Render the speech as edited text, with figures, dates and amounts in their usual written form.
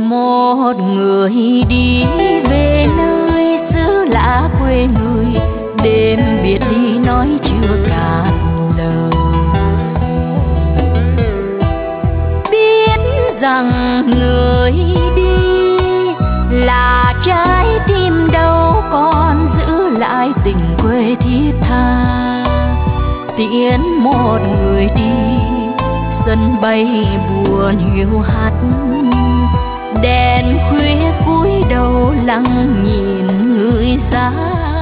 một người đi về nơi xứ lạ quê người, đêm biệt ly nói chưa cạn lời. Biết rằng người đi là trái tim đâu còn giữ lại tình quê thiết tha. Tiễn một người đi sân bay buồn hiu hắt, đèn khuya cúi đầu lặng nhìn người xa.